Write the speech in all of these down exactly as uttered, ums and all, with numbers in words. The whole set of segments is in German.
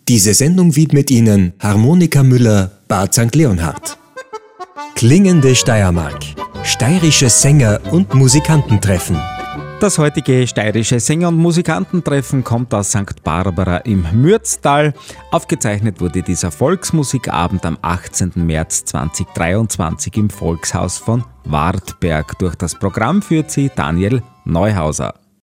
Diese Sendung widmet Ihnen Harmonika Müller, Bad Sankt Leonhard. Klingende Steiermark. Steirische Sänger und Musikantentreffen. Das heutige steirische Sänger- und Musikantentreffen kommt aus Sankt Barbara im Mürztal. Aufgezeichnet wurde dieser Volksmusikabend am achtzehnten März zweitausenddreiundzwanzig im Volkshaus von Wartberg. Durch das Programm führt sie Daniel Neuhauser.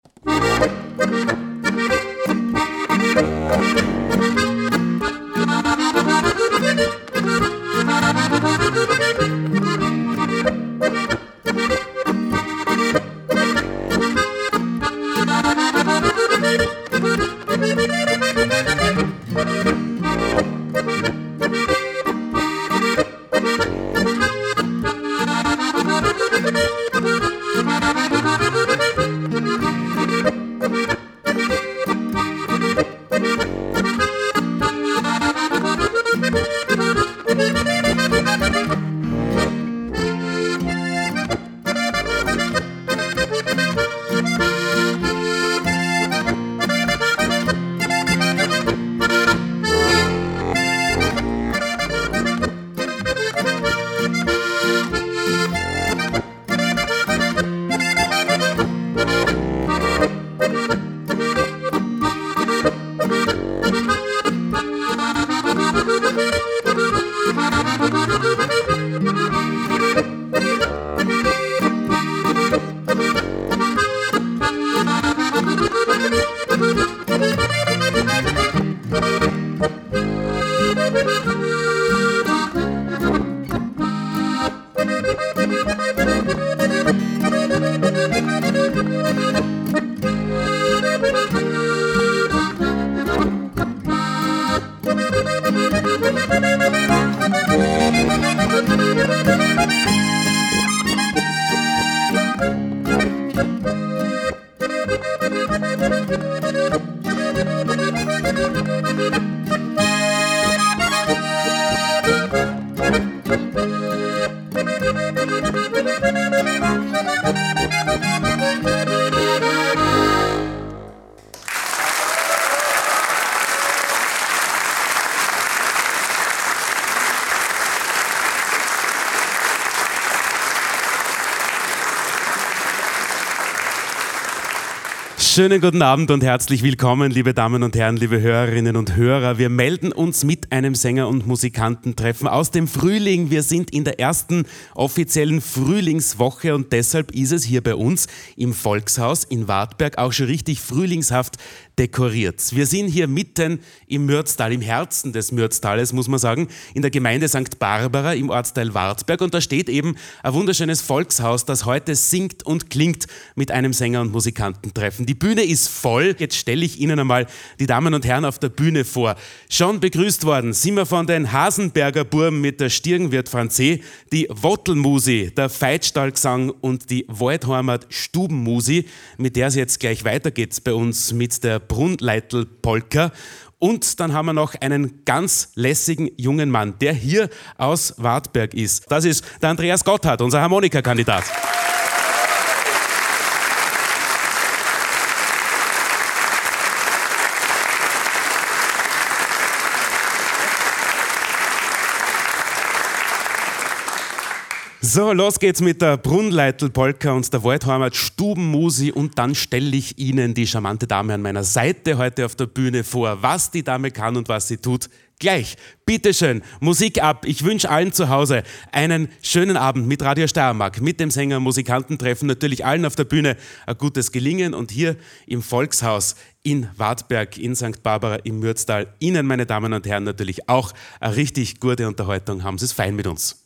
Schönen guten Abend und herzlich willkommen, liebe Damen und Herren, liebe Hörerinnen und Hörer. Wir melden uns mit einem Sänger- und Musikantentreffen aus dem Frühling. Wir sind in der ersten offiziellen Frühlingswoche und deshalb ist es hier bei uns im Volkshaus in Wartberg auch schon richtig frühlingshaft dekoriert. Wir sind hier mitten im Mürztal, im Herzen des Mürztales, muss man sagen, in der Gemeinde Sankt Barbara im Ortsteil Wartberg. Und da steht eben ein wunderschönes Volkshaus, das heute singt und klingt mit einem Sänger- und Musikantentreffen. Die Bühne ist voll. Jetzt stelle ich Ihnen einmal die Damen und Herren auf der Bühne vor. Schon begrüßt worden sind wir von den Hasenberger Burm mit der Stirnwirt Franzé, die Wottelmusi, der Feitstallgesang und die Waldheimer Stubenmusi, mit der es jetzt gleich weitergeht bei uns mit der Brunnleitl-Polka. Und dann haben wir noch einen ganz lässigen jungen Mann, der hier aus Wartberg ist. Das ist der Andreas Gotthard, unser Harmonikakandidat. So, los geht's mit der Brunnleitl-Polka und der Waldheimer Stubenmusi und dann stelle ich Ihnen die charmante Dame an meiner Seite heute auf der Bühne vor. Was die Dame kann und was sie tut, gleich. Bitteschön, Musik ab. Ich wünsche allen zu Hause einen schönen Abend mit Radio Steiermark, mit dem Sänger- und Musikantentreffen, natürlich allen auf der Bühne ein gutes Gelingen und hier im Volkshaus in Wartberg, in Sankt Barbara im Mürztal. Ihnen, meine Damen und Herren, natürlich auch eine richtig gute Unterhaltung. Haben Sie es fein mit uns.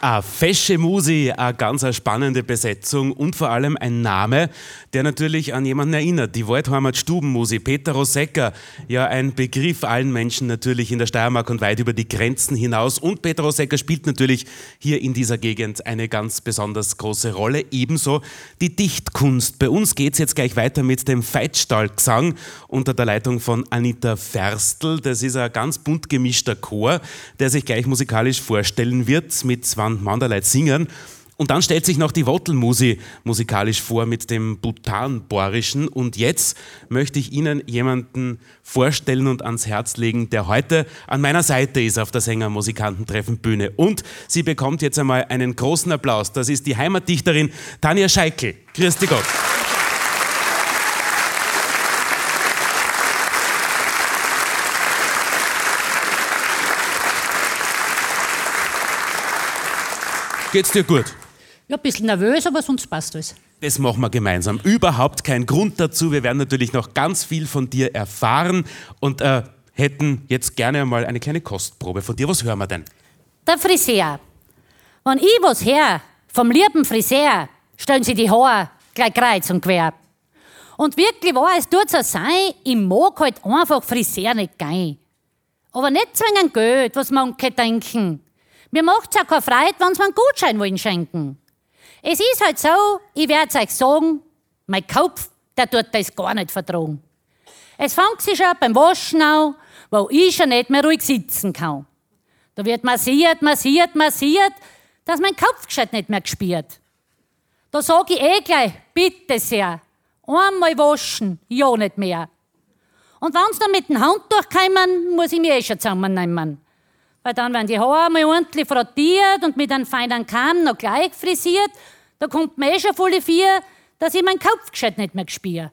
Eine fesche Musi, eine ganz eine spannende Besetzung und vor allem ein Name, der natürlich an jemanden erinnert. Die Waldheimer Stubenmusi, Peter Rosegger, ja ein Begriff allen Menschen natürlich in der Steiermark und weit über die Grenzen hinaus. Und Peter Rosegger spielt natürlich hier in dieser Gegend eine ganz besonders große Rolle. Ebenso die Dichtkunst. Bei uns geht es jetzt gleich weiter mit dem Veitstallgesang unter der Leitung von Anita Ferstl. Das ist ein ganz bunt gemischter Chor, der sich gleich musikalisch vorstellen wird mit zwanzig Manderleit singen. Und dann stellt sich noch die Wottelmusi musikalisch vor mit dem Butanborischen. Und jetzt möchte ich Ihnen jemanden vorstellen und ans Herz legen, der heute an meiner Seite ist auf der Sänger-Musikanten-Treffen-Bühne. Und sie bekommt jetzt einmal einen großen Applaus. Das ist die Heimatdichterin Tanja Scheikl. Grüß dich Gott. Geht's dir gut? Ja, ein bisschen nervös, aber sonst passt alles. Das machen wir gemeinsam. Überhaupt kein Grund dazu. Wir werden natürlich noch ganz viel von dir erfahren und äh, hätten jetzt gerne mal eine kleine Kostprobe von dir. Was hören wir denn? Der Friseur. Wenn ich was her vom lieben Friseur, stellen sie die Haare gleich kreuz und quer. Und wirklich wahr, es tut so sein, ich mag halt einfach Friseur nicht gern. Aber nicht zwingend Geld, was manche denken. Mir macht's auch keine Freude, wenn sie mir einen Gutschein wollen schenken. Es ist halt so, ich werd's euch sagen, mein Kopf, der tut das gar nicht vertragen. Es fängt sich schon beim Waschen an, wo ich schon nicht mehr ruhig sitzen kann. Da wird massiert, massiert, massiert, dass mein Kopf gescheit nicht mehr gespürt. Da sag ich eh gleich, bitte sehr, einmal waschen, ja nicht mehr. Und wenn's dann mit dem Handtuch kommen, muss ich mich eh schon zusammennehmen. Weil dann werden die Haare mal ordentlich frottiert und mit einem feinen Kamm noch gleich frisiert. Da kommt mir eh schon voll vier, dass ich meinen Kopf gescheit nicht mehr spüre.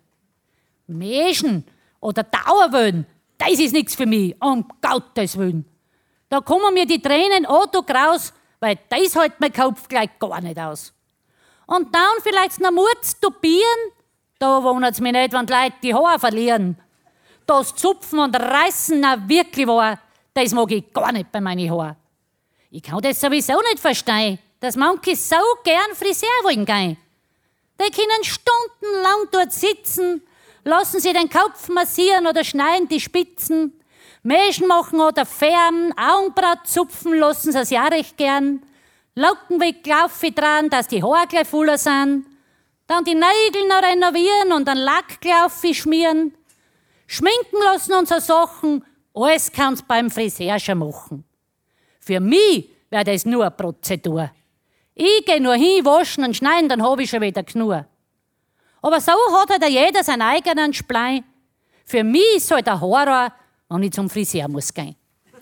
Mäschen oder Dauerwellen, das ist nichts für mich, um Gottes Willen. Da kommen mir die Tränen Auto raus, weil das hält mein Kopf gleich gar nicht aus. Und dann vielleicht noch Mut zu tupieren, da wundert's mich nicht, wenn die Leute die Haare verlieren. Das Zupfen und Reißen, na wirklich wahr, das mag ich gar nicht bei meinen Haaren. Ich kann das sowieso nicht verstehen, dass manche so gern Friseur wollen gehen. Die können stundenlang dort sitzen, lassen sie den Kopf massieren oder schneiden die Spitzen, Mäschen machen oder färben, Augenbraut zupfen lassen sie es ja recht gern, Lockenweg laufe dran, dass die Haare gleich voller sind, dann die Nägel noch renovieren und einen Lack gleich schmieren, schminken lassen und so Sachen. Alles kann's beim Friseur schon machen. Für mich wäre das nur eine Prozedur. Ich gehe nur hin, waschen und schneiden, dann habe ich schon wieder genug. Aber so hat halt jeder seinen eigenen Splei. Für mich ist es halt ein Horror, wenn ich zum Friseur muss gehen.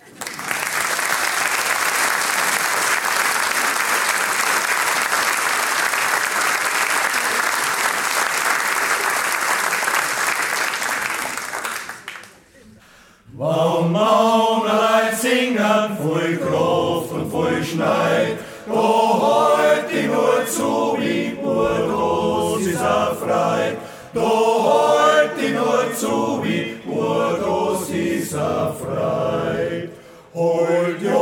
Warum Maunerlein singen, voll Kraft und voll Schneid, da halt ich nur zu, wie Burgos ist er frei. Da halt ich nur zu, wie Burgos ist er frei. Holt ja,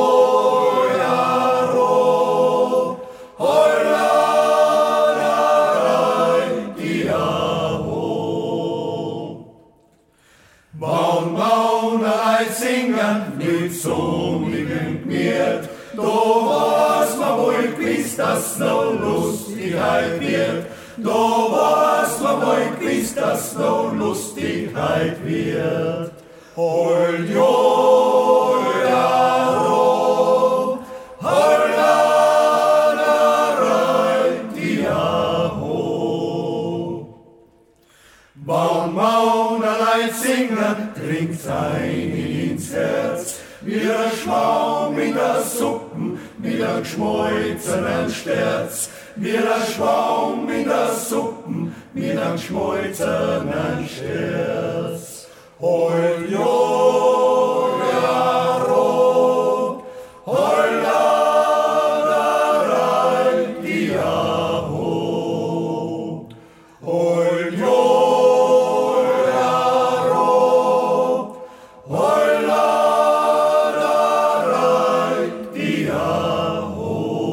ja, ro, holt la, la, rein, die ja, ho. Bauen, bauen, als singen, mit sonnigen Gmiert, da was man wohl gewiss, dass noch Lustigkeit wird. Da was man wohl gewiss, dass noch Lustigkeit wird. Holt jo, ja, ro, hol la, la, rein, die ja, ho. Bauen, bauen, allein singen, trinkt's ein ins Herz, wie der Schwaum in der Suppen, wie der geschmolzenen Sterz, wie der Schwaum in der Suppen, wie der geschmolzenen Sterz. Hol jo, ja, ro, hol la, la, rein, die ja, ho. Hol jo, ja, ro, hol la, la, rein, die ja, ho.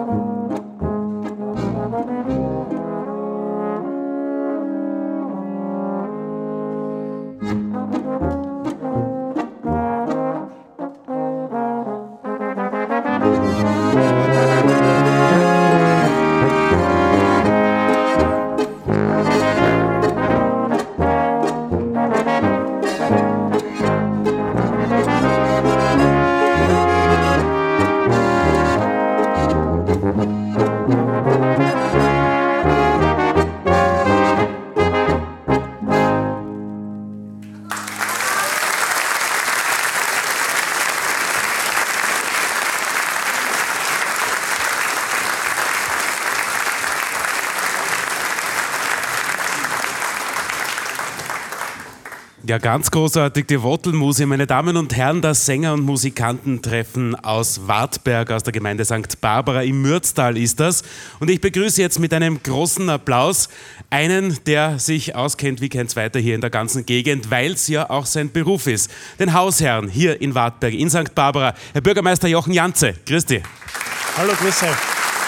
Ja, ganz großartig, die Wottelmusik. Meine Damen und Herren, das Sänger- und Musikantentreffen aus Wartberg, aus der Gemeinde Sankt Barbara im Mürztal ist das. Und ich begrüße jetzt mit einem großen Applaus einen, der sich auskennt wie kein zweiter hier in der ganzen Gegend, weil es ja auch sein Beruf ist. Den Hausherrn hier in Wartberg, in Sankt Barbara, Herr Bürgermeister Jochen Janze. Grüß dich. Hallo, grüß euch.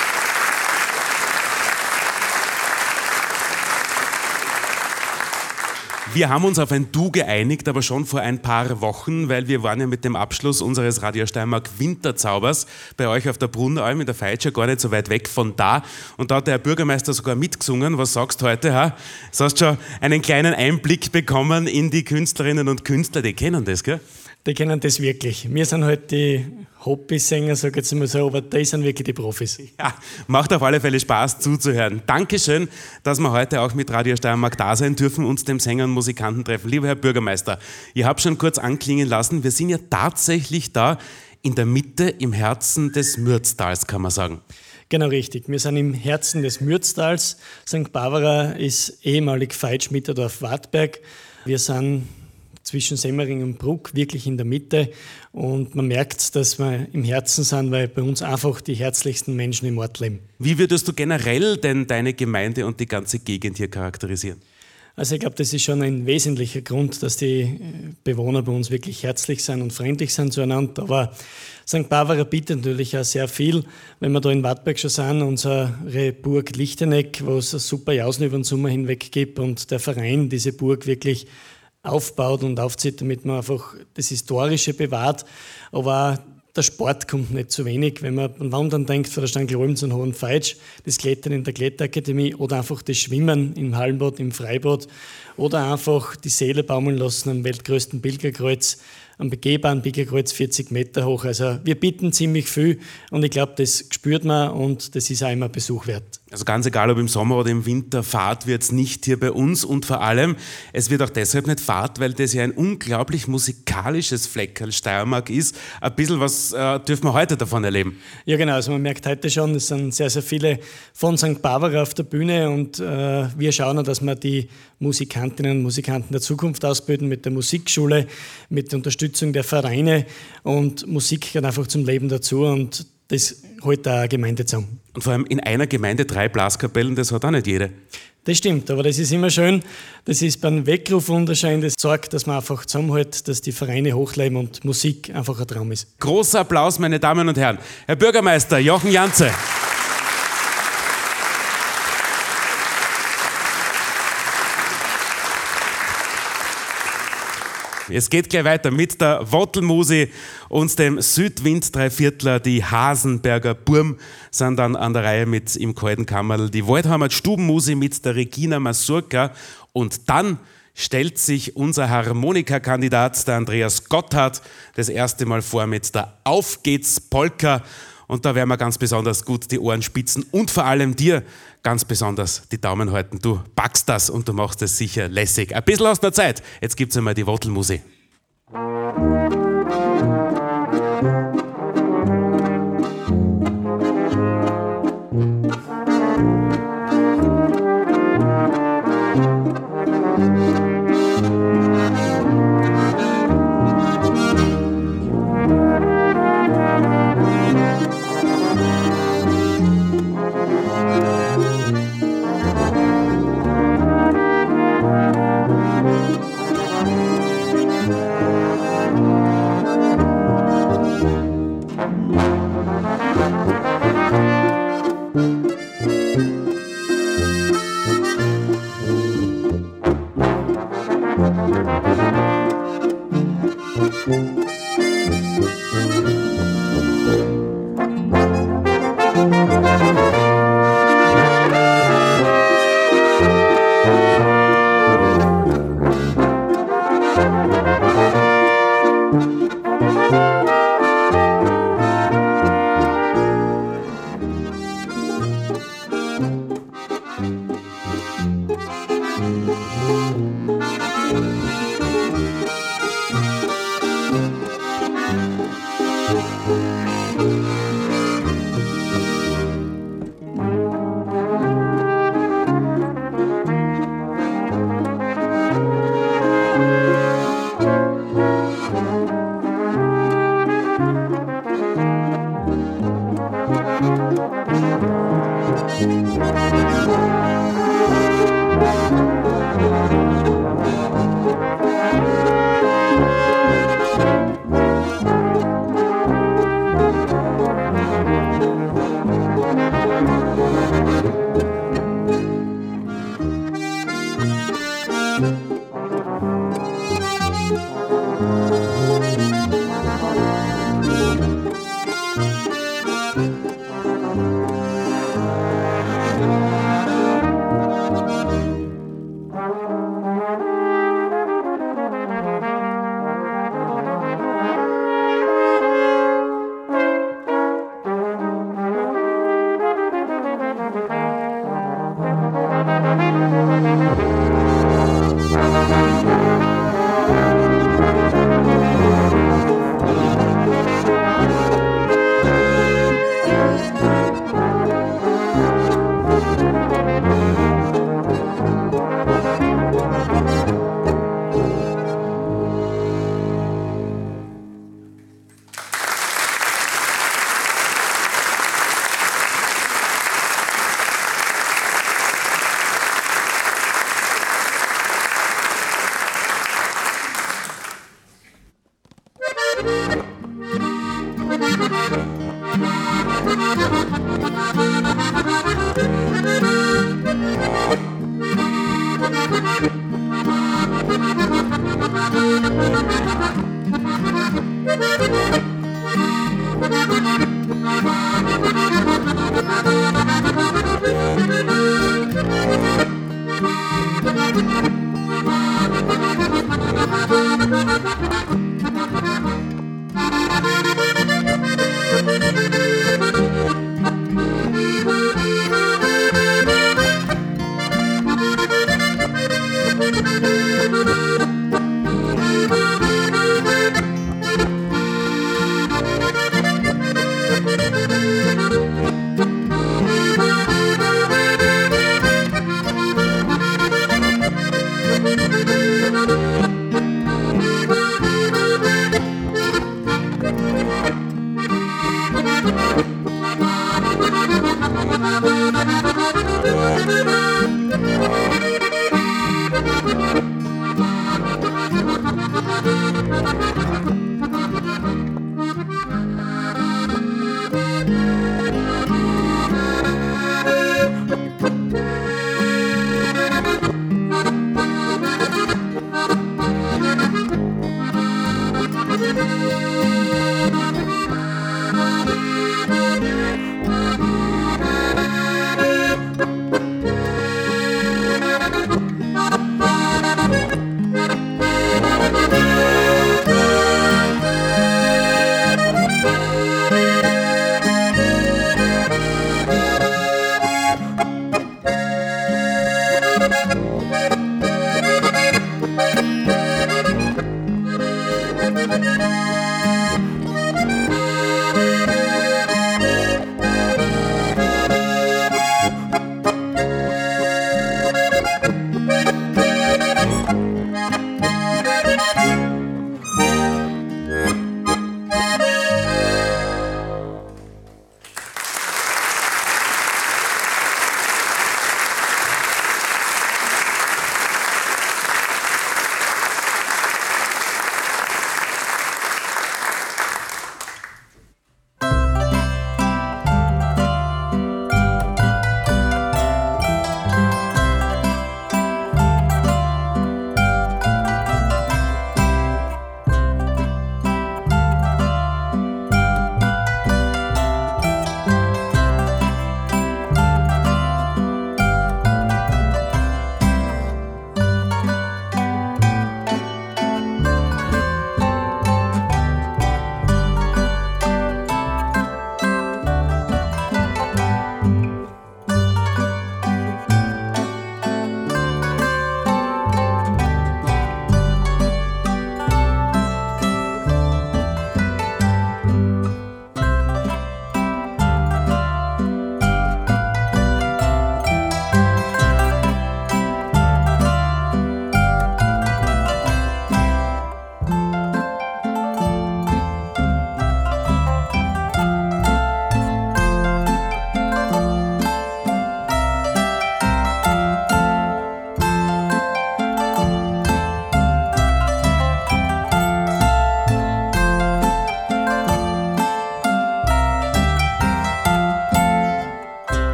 Wir haben uns auf ein Du geeinigt, aber schon vor ein paar Wochen, weil wir waren ja mit dem Abschluss unseres Radio Steiermark Winterzaubers bei euch auf der Brunnalm in der Feitscher, gar nicht so weit weg von da. Und da hat der Herr Bürgermeister sogar mitgesungen. Was sagst du heute? Ha? Du hast schon einen kleinen Einblick bekommen in die Künstlerinnen und Künstler, die kennen das, gell? Die kennen das wirklich. Wir sind halt die Hobbysänger, sag ich jetzt mal so, aber die sind wirklich die Profis. Ja, macht auf alle Fälle Spaß zuzuhören. Dankeschön, dass wir heute auch mit Radio Steiermark da sein dürfen, uns dem Sänger und Musikanten treffen. Lieber Herr Bürgermeister, ich habe schon kurz anklingen lassen, wir sind ja tatsächlich da in der Mitte, im Herzen des Mürztals, kann man sagen. Genau richtig. Wir sind im Herzen des Mürztals. Sankt Barbara ist ehemalig Feitsch-Mitterdorf Wartberg. Wir sind zwischen Semmering und Bruck, wirklich in der Mitte. Und man merkt, dass wir im Herzen sind, weil bei uns einfach die herzlichsten Menschen im Ort leben. Wie würdest du generell denn deine Gemeinde und die ganze Gegend hier charakterisieren? Also ich glaube, das ist schon ein wesentlicher Grund, dass die Bewohner bei uns wirklich herzlich sind und freundlich sind zueinander. Aber Sankt Barbara bietet natürlich auch sehr viel. Wenn wir da in Wartberg schon sind, unsere Burg Lichteneck, wo es eine super Jausen über den Sommer hinweg gibt und der Verein diese Burg wirklich aufbaut und aufzieht, damit man einfach das Historische bewahrt. Aber auch der Sport kommt nicht zu wenig. Wenn man an Wandern denkt, von der Stanglolm zum Hohen Feitsch, das Klettern in der Kletterakademie oder einfach das Schwimmen im Hallenbad, im Freibad oder einfach die Seele baumeln lassen am weltgrößten Pilgerkreuz, am begehbaren Pilgerkreuz vierzig Meter hoch. Also wir bieten ziemlich viel und ich glaube, das spürt man und das ist auch immer Besuch wert. Also ganz egal, ob im Sommer oder im Winter, Fahrt wird es nicht hier bei uns und vor allem, es wird auch deshalb nicht Fahrt, weil das ja ein unglaublich musikalisches Fleckerl Steiermark ist. Ein bisschen was äh, dürfen wir heute davon erleben. Ja genau, also man merkt heute schon, es sind sehr, sehr viele von Sankt Barbara auf der Bühne und äh, wir schauen auch, dass wir die Musikantinnen und Musikanten der Zukunft ausbilden mit der Musikschule, mit der Unterstützung der Vereine und Musik gehört einfach zum Leben dazu und das hält eine Gemeinde zusammen. Und vor allem in einer Gemeinde drei Blaskapellen, das hat auch nicht jede. Das stimmt, aber das ist immer schön. Das ist beim Weckruf wunderschön. Das sorgt, dass man einfach zusammenhält, dass die Vereine hochleben und Musik einfach ein Traum ist. Großer Applaus, meine Damen und Herren. Herr Bürgermeister Jochen Janze. Es geht gleich weiter mit der Wottelmusi und dem Südwind-Dreiviertler. Die Hasenberger Burm sind dann an der Reihe mit im kalten Kammerl. Die Waldheimer Stubenmusi mit der Regina Masurka. Und dann stellt sich unser Harmonikakandidat, der Andreas Gotthard, das erste Mal vor mit der Auf geht's Polka. Und da werden wir ganz besonders gut die Ohren spitzen und vor allem dir ganz besonders die Daumen halten. Du packst das und du machst es sicher lässig. Ein bisschen aus der Zeit. Jetzt gibt's einmal die Wottelmusik. Musik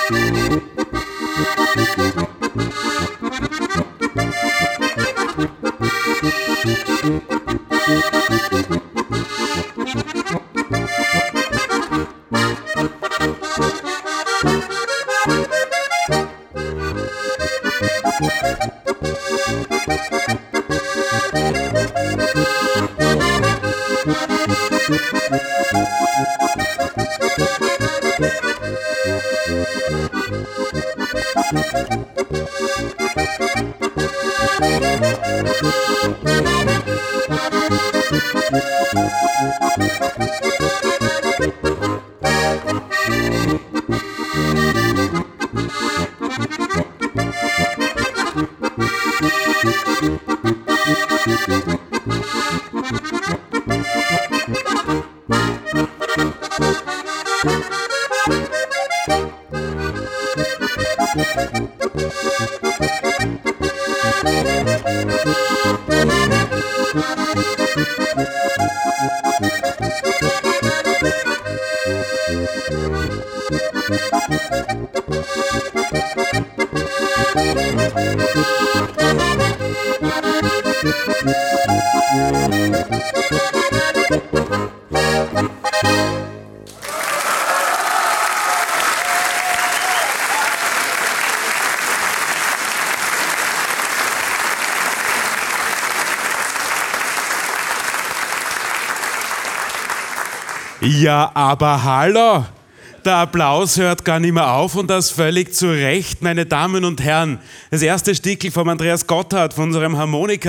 Ja, aber hallo! Der Applaus hört gar nicht mehr auf und das völlig zu Recht, meine Damen und Herren. Das erste Stickel von Andreas Gotthard, von unserem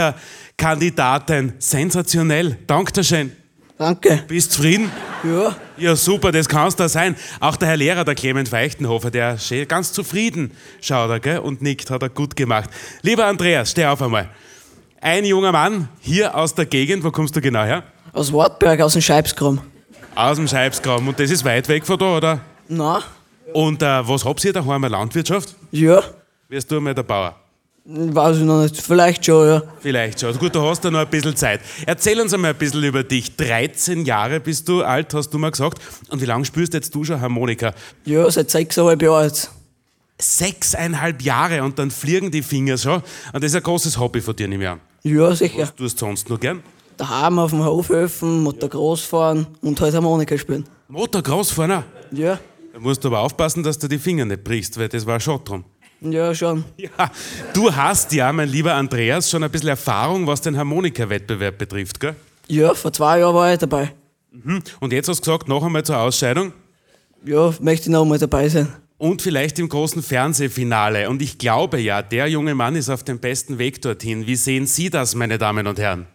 Harmonika-Kandidaten. Sensationell. Dankeschön. Danke. Bist zufrieden? Ja. Ja, super, das kann's da sein. Auch der Herr Lehrer, der Clement Feichtenhofer, der steht ganz zufrieden, schaut er, gell, und nickt, hat er gut gemacht. Lieber Andreas, steh auf einmal. Ein junger Mann hier aus der Gegend, wo kommst du genau her? Aus Wartberg, aus dem Scheibskram. Aus dem Scheibskram. Und das ist weit weg von da, oder? Nein. Und äh, was habt ihr daheim, eine Landwirtschaft? Ja. Wirst du einmal der Bauer? Weiß ich noch nicht. Vielleicht schon, ja. Vielleicht schon. Also gut, du hast da noch ein bisschen Zeit. Erzähl uns einmal ein bisschen über dich. dreizehn Jahre bist du alt, hast du mal gesagt. Und wie lange spielst jetzt du schon Harmonika? Ja, seit sechseinhalb Jahren jetzt. Sechseinhalb Jahre und dann fliegen die Finger schon. Und das ist ein großes Hobby von dir, nehme ich an. Ja, sicher. Was tust du sonst noch gern? Daheim auf dem Hof helfen, Motocross fahren und halt Harmonika spielen. Motocross fahren auch? Ja. Da musst du aber aufpassen, dass du die Finger nicht brichst, weil das war schon drum. Ja, schon. Ja, du hast ja, mein lieber Andreas, schon ein bisschen Erfahrung, was den Harmonika-Wettbewerb betrifft, gell? Ja, vor zwei Jahren war ich dabei. Mhm. Und jetzt hast du gesagt, noch einmal zur Ausscheidung? Ja, möchte ich noch einmal dabei sein. Und vielleicht im großen Fernsehfinale. Und ich glaube ja, der junge Mann ist auf dem besten Weg dorthin. Wie sehen Sie das, meine Damen und Herren?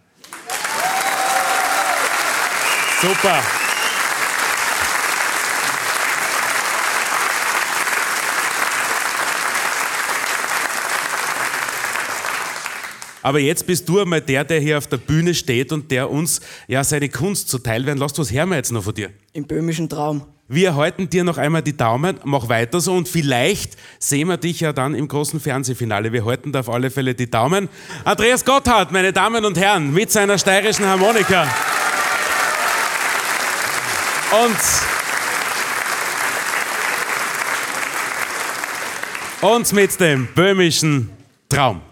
Super. Aber jetzt bist du einmal der, der hier auf der Bühne steht und der uns ja seine Kunst zuteil werden lässt. Was hören wir jetzt noch von dir? Im böhmischen Traum. Wir halten dir noch einmal die Daumen, mach weiter so und vielleicht sehen wir dich ja dann im großen Fernsehfinale. Wir halten da auf alle Fälle die Daumen. Andreas Gotthard, meine Damen und Herren, mit seiner steirischen Harmonika. Und, und mit dem böhmischen Traum.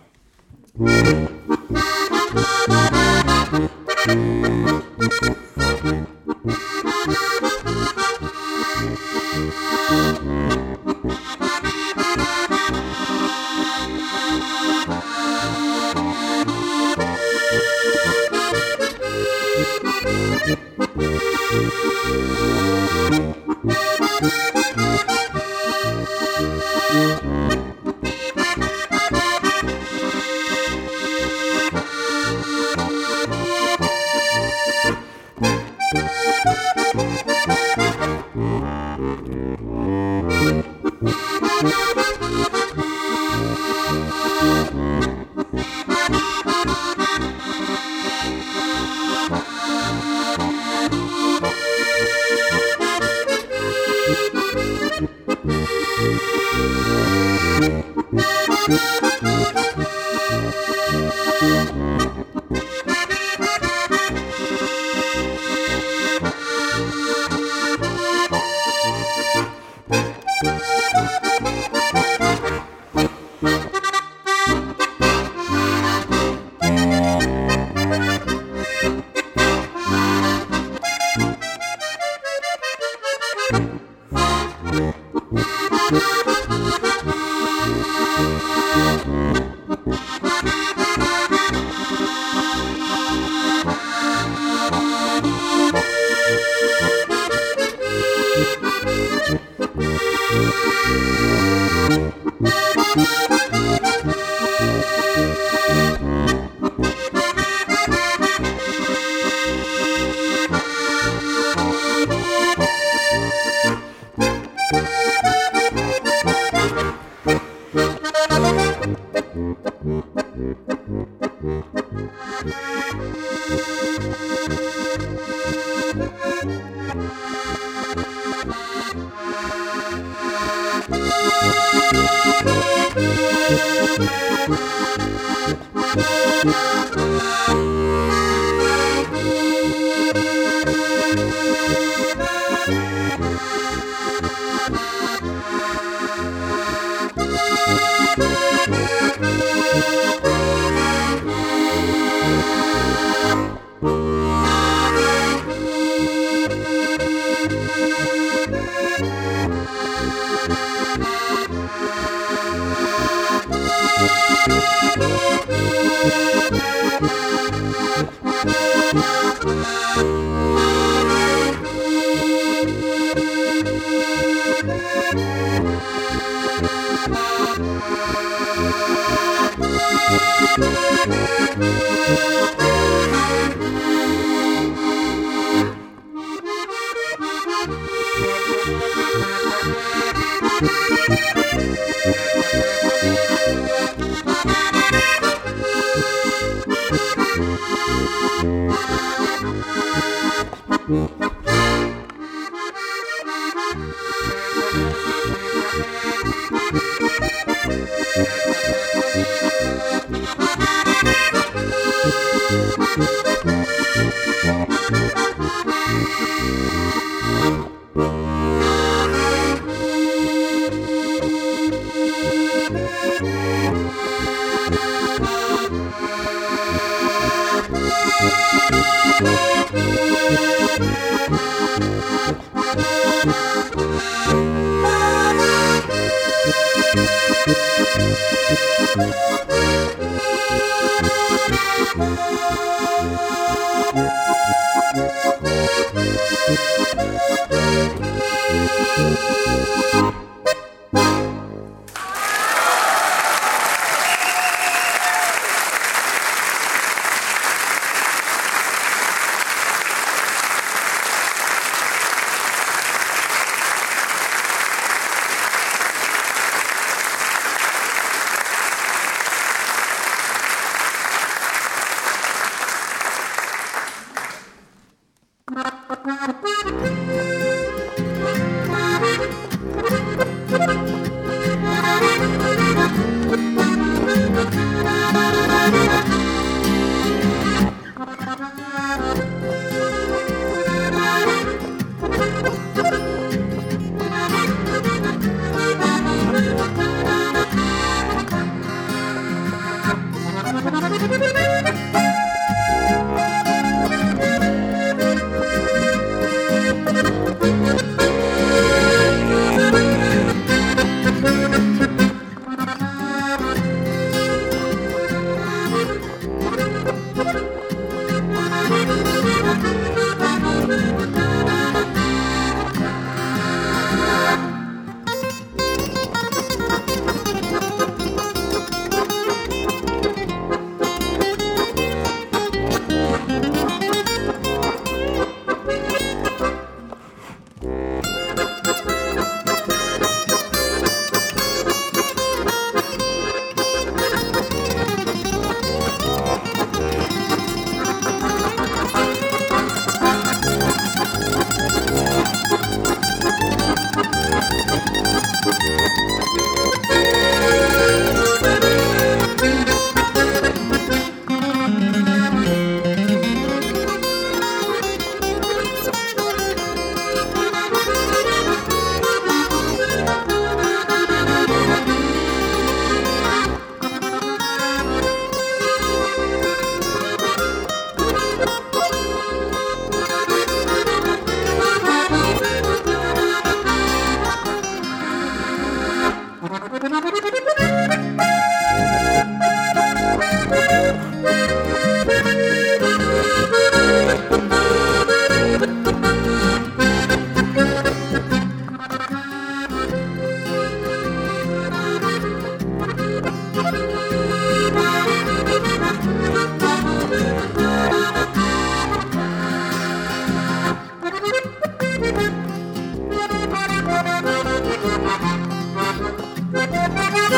Thank you.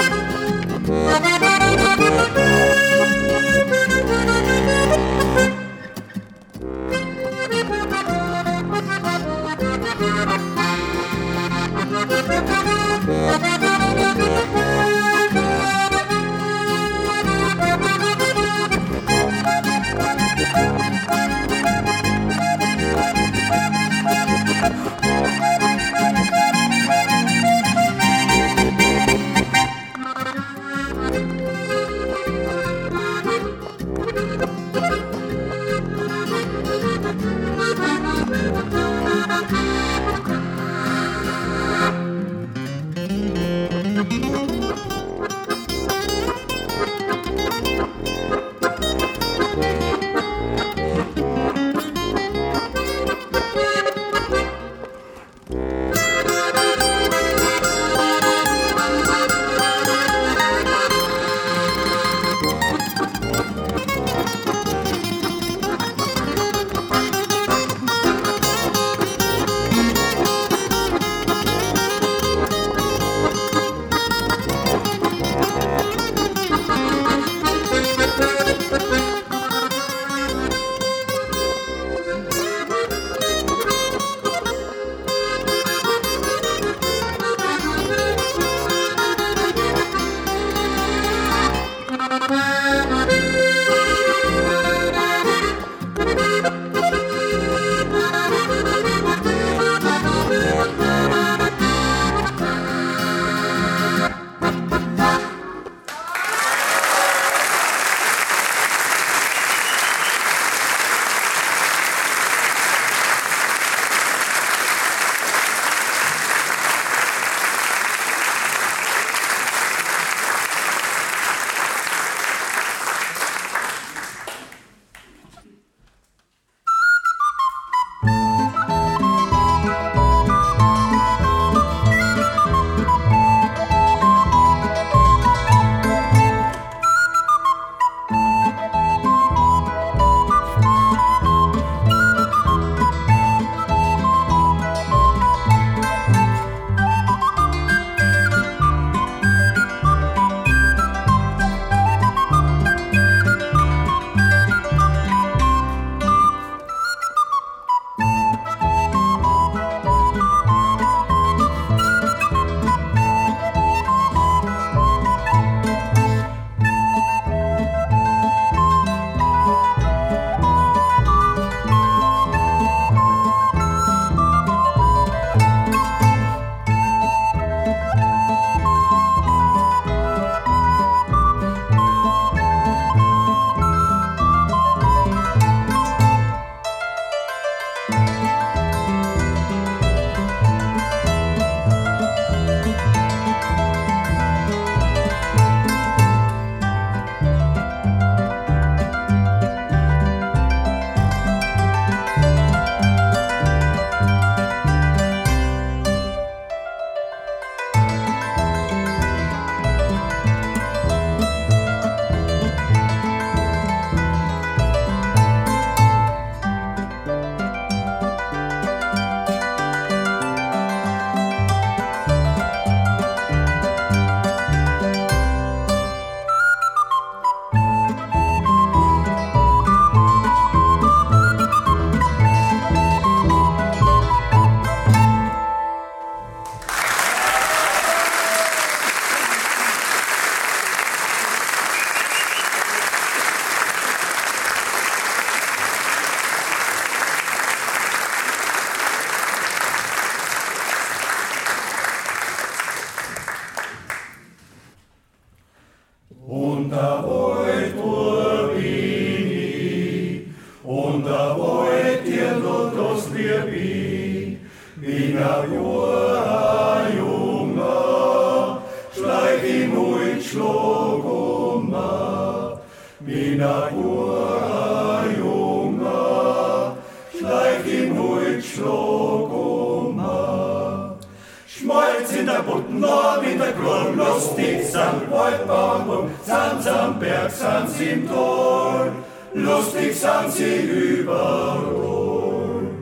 und der Waldbub bin ich, und der Walddirndl, das lieb ich, bin ein Bauer, ein Junger, schleich im Waldschlag um, bin ein Bauer, ein Junger, schleich im Waldschlag um. Schmalz in der Buttennorm, in der Grund, lustig sind Waldbauern, sind am Berg, sind sie im Tal, lustig sind sie überall.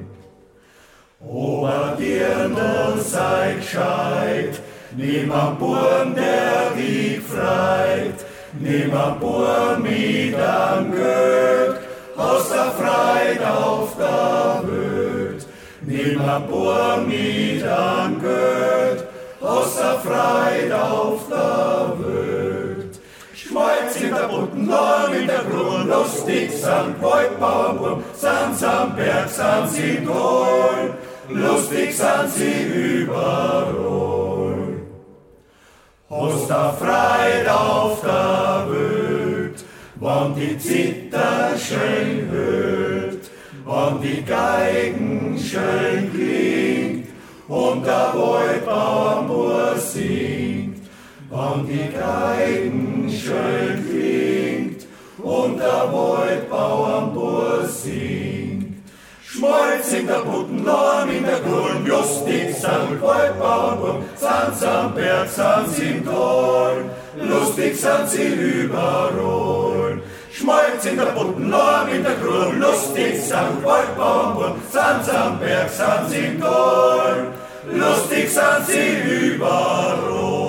Oberdirndl, sei gescheit, nimm am Burm, der dich freit, nimm am Burm mit am Glück, aus der Freit auf der Welt. Nimm am Burm mit am Glück, aus der Freit auf der Welt. Schmalz in der Buttennorm, in der Grund, lustig sind Waldbauern, sind am Berg, sind sie im Tal, lustig sind sie überall. Aus der Freit auf der Welt, wann die Zither schön hört, wann die Geigen schön klingt und der Waldbauer singt, wann die Geigen schön klingt und der Waldbauer singt. Schmalz in der Buttennorm, in der Grund, lustig sind Waldbauern, sind am Berg, sind sie im Tal, lustig sind sie überall. Schmalz in der Buttennorm, in der Grund, lustig sind Waldbauern, sind am Berg, sind sie im Tal, lustig sind sie überall.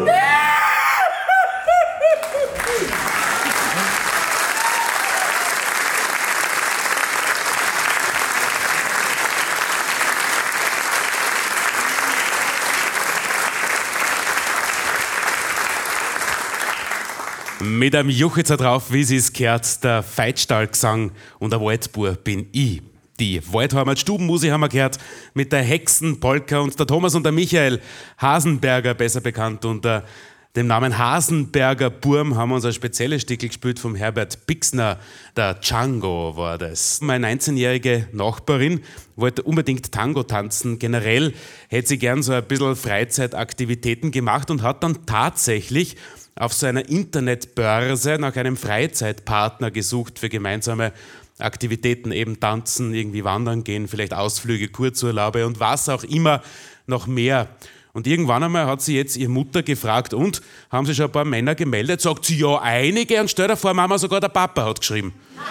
Mit einem Juchitzer drauf, wie sie es gehört, der Feitstallgesang und der Waldbub bin ich. Die Waldheimer Stubenmusik haben wir gehört mit der Hexenpolka und der Thomas und der Michael Hasenberger, besser bekannt unter dem Namen Hasenberger Burm, haben uns ein spezielles Stückel gespielt vom Herbert Bixner, der Django war das. Meine neunzehnjährige Nachbarin wollte unbedingt Tango tanzen. Generell hätte sie gern so ein bisschen Freizeitaktivitäten gemacht und hat dann tatsächlich auf so einer Internetbörse nach einem Freizeitpartner gesucht für gemeinsame Aktivitäten, eben tanzen, irgendwie wandern gehen, vielleicht Ausflüge, Kurzurlaube und was auch immer noch mehr. Und irgendwann einmal hat sie jetzt ihre Mutter gefragt, und, haben sich schon ein paar Männer gemeldet? Sagt sie, ja, einige, und stell dir vor, Mama, sogar der Papa hat geschrieben.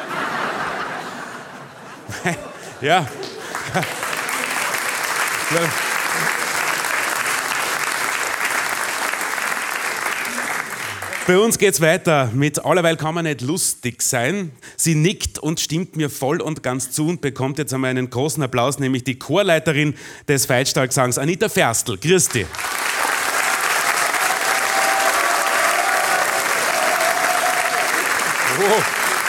Ja. Bei uns geht's weiter mit Allerweil kann man nicht lustig sein. Sie nickt und stimmt mir voll und ganz zu und bekommt jetzt einmal einen großen Applaus, nämlich die Chorleiterin des Feitstallgesangs, Anita Ferstl. Grüß dich. Oh.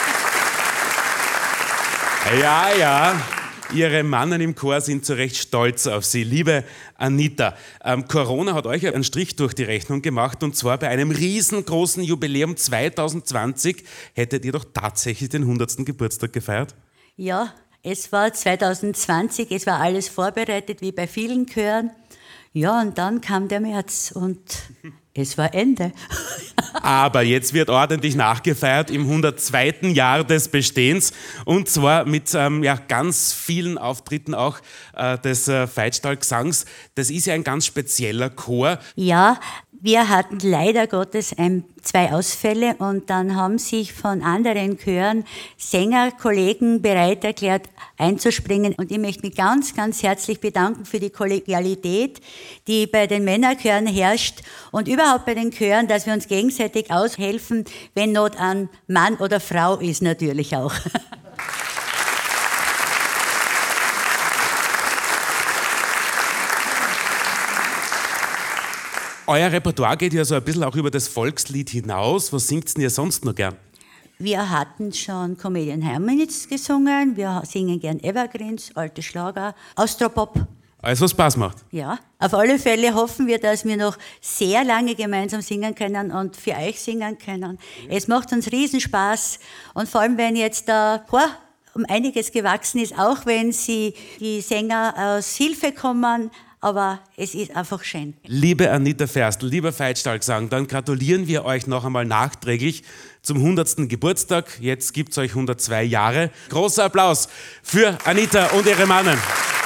Ja, ja. Ihre Mannen im Chor sind zu Recht stolz auf Sie. Liebe Anita, ähm, Corona hat euch einen Strich durch die Rechnung gemacht, und zwar bei einem riesengroßen Jubiläum zwanzig zwanzig hättet ihr doch tatsächlich den hundertsten Geburtstag gefeiert? Ja, es war zwanzig zwanzig, es war alles vorbereitet, wie bei vielen Chören. Ja, und dann kam der März und es war Ende. Aber jetzt wird ordentlich nachgefeiert im hundertzweiten Jahr des Bestehens, und zwar mit ähm, ja, ganz vielen Auftritten auch äh, des äh, Feitstallgesangs. Das ist ja ein ganz spezieller Chor. Ja, wir hatten leider Gottes ein, zwei Ausfälle, und dann haben sich von anderen Chören Sängerkollegen bereit erklärt, einzuspringen. Und ich möchte mich ganz, ganz herzlich bedanken für die Kollegialität, die bei den Männerchören herrscht und überhaupt bei den Chören, dass wir uns gegenseitig aushelfen, wenn Not an Mann oder Frau ist natürlich auch. Euer Repertoire geht ja so ein bisschen auch über das Volkslied hinaus. Was singt denn ihr sonst noch gern? Wir hatten schon Comedian Hermanitz gesungen, wir singen gern Evergreens, alte Schlager, Austropop. Alles, was Spaß macht. Ja, auf alle Fälle hoffen wir, dass wir noch sehr lange gemeinsam singen können und für euch singen können. Es macht uns Riesenspaß und vor allem, wenn jetzt der Chor um einiges gewachsen ist, auch wenn sie die Sänger aus Hilfe kommen, aber es ist einfach schön. Liebe Anita Ferstl, lieber Veitstalgesang, dann gratulieren wir euch noch einmal nachträglich zum hundertsten Geburtstag. Jetzt gibt es euch hundertzwei Jahre. Großer Applaus für Anita und ihre Mannen.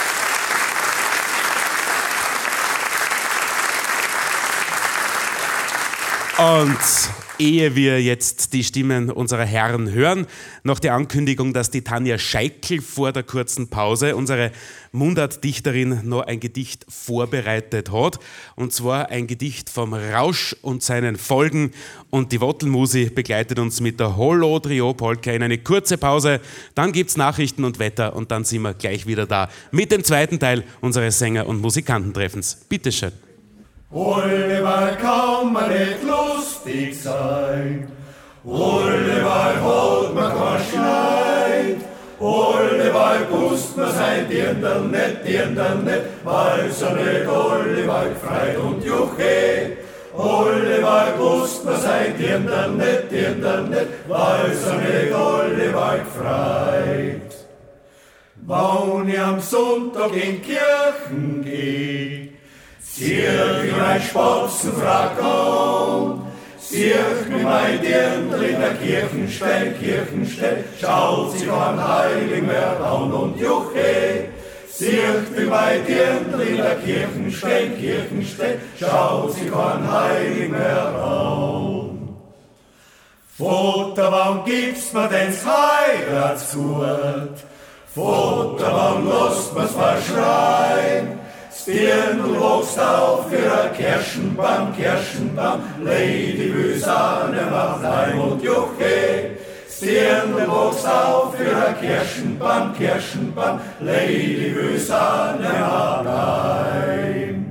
Und ehe wir jetzt die Stimmen unserer Herren hören, noch die Ankündigung, dass die Tanja Scheikl vor der kurzen Pause, unsere Mundartdichterin, noch ein Gedicht vorbereitet hat. Und zwar ein Gedicht vom Rausch und seinen Folgen. Und die Wottelmusi begleitet uns mit der Holo-Trio-Polka in eine kurze Pause. Dann gibt's Nachrichten und Wetter und dann sind wir gleich wieder da mit dem zweiten Teil unseres Sänger- und Musikantentreffens. Bitteschön. Alleweil kann man nicht lustig sein, alleweil hat man kein Schneid, alleweil pust man sein Dirndl nicht, Dirndl nicht, weil so nicht alleweil freit und juche. Alleweil pust man sein Dirndl nicht, Dirndl nicht, weil so nicht alleweil freit. Wenn ich am Sonntag in Kirchen geh, sieh ich mein Spatzenfrack an, sieh ich mein Dirndl in der Kirchenstein, Kirchenstein, schaut sich an Heiligen mehr an und juche. Sieh ich mein Dirndl in der Kirchenstein, Kirchenstein, schaut sich an Heiligen mehr an. Vater, wann gibst mir den's Heiratsgut? Vater, wann lasst mir's verschreien? Das Dirndl wächst auf für ein Kirschenbaum, Kirschenbaum, Lady will's auch nicht mehr heim und juche. Das Dirndl wächst auf für ein Kirschenbaum, Kirschenbaum, Lady will's auch nicht mehr heim.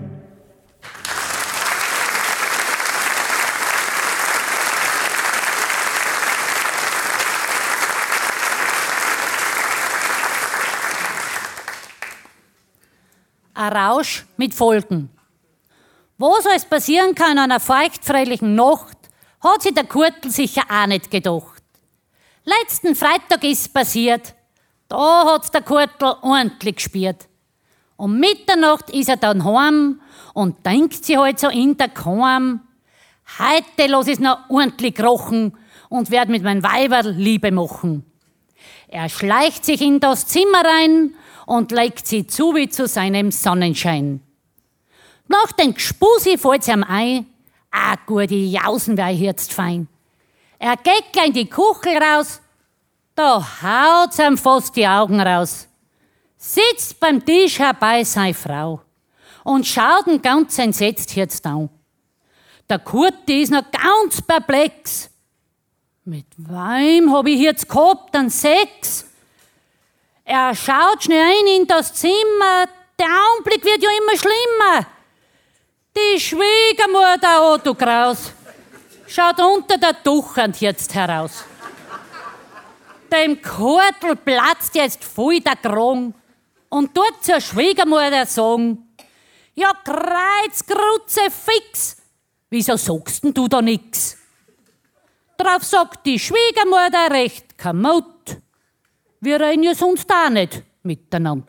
Ein Rausch mit Folgen. Was alles passieren kann an einer feuchtfröhlichen Nacht, hat sich der Kurtl sicher auch nicht gedacht. Letzten Freitag ist passiert, da hat's der Kurtl ordentlich gespielt. Um Mitternacht ist er dann heim und denkt sich halt so in der Keim, heute lass ich's noch ordentlich rochen und werd mit meinem Weiberl Liebe machen. Er schleicht sich in das Zimmer rein und legt sie zu wie zu seinem Sonnenschein. Nach dem Gspusi fällt's ihm ein, ah, gute Jausen wär jetzt fein. Er geht gleich in die Kuchel raus, da haut's ihm fast die Augen raus. Sitzt beim Tisch herbei seine Frau und schaut ihn ganz entsetzt jetzt an. Der Kurti ist noch ganz perplex. Mit wem hab ich jetzt gehabt, an Sex? Er schaut schnell ein in das Zimmer, der Augenblick wird ja immer schlimmer. Die Schwiegermutter, oh du Graus, schaut unter der Tuchhand jetzt heraus. Dem Kurtl platzt jetzt voll der Krong und tut zur Schwiegermutter sagen, ja Kreuzgrutze fix, wieso sagst denn du da nix? Drauf sagt die Schwiegermutter recht kamut, wir reden ja sonst auch nicht miteinander.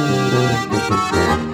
Musik